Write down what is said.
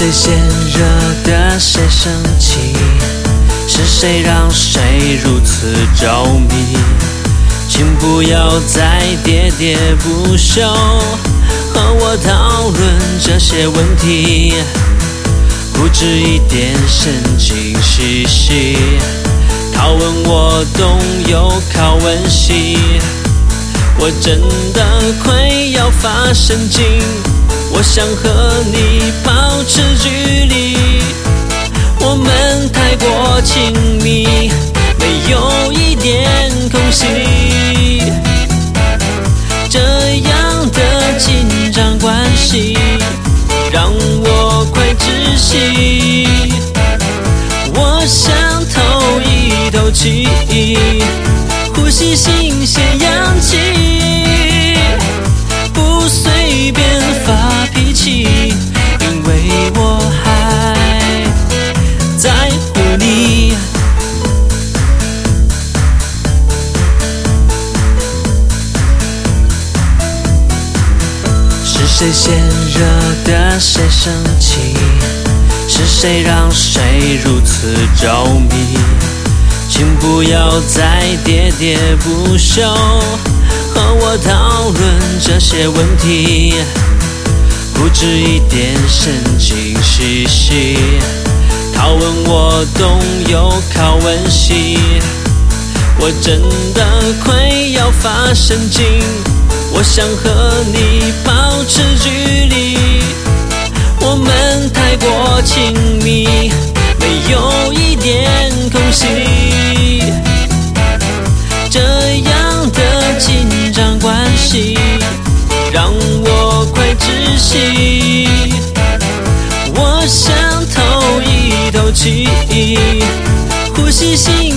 谁先惹得谁生气？是谁让谁如此着迷？请不要再喋喋不休和我讨论这些问题，固执一点，神经兮兮，拷问我东有拷问西，我真的快要发神经。我想和你保持距离，我们太过亲密，没有一点空隙。这样的紧张关系让我快窒息。我想透一透气，呼吸新鲜氧气，不随便发脾气，因为我还在乎你。是谁先惹得谁生气？是谁让谁如此着迷？请不要再喋喋不休和我讨论这些问题，固执一点，神经兮兮，拷问我东有拷问西，我真的快要发神经。我想和你保持距离，我们太过亲密，没有一点空隙。这样的紧张关系让我快窒息。我想透一透气，呼吸新